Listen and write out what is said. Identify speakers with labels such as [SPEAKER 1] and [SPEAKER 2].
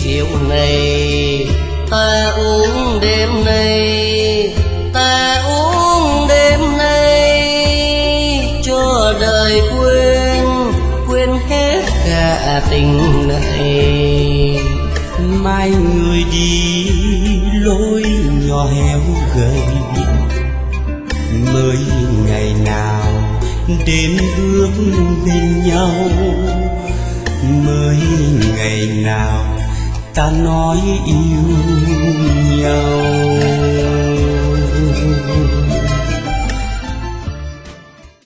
[SPEAKER 1] rượu này ta uống đêm nay, ta uống đêm nay cho đời quên, quên hết cả tình này.
[SPEAKER 2] Mai người đi lối nhỏ heo gầy, mới ngày nào đêm bước bên nhau, mới ngày nào ta nói yêu nhau.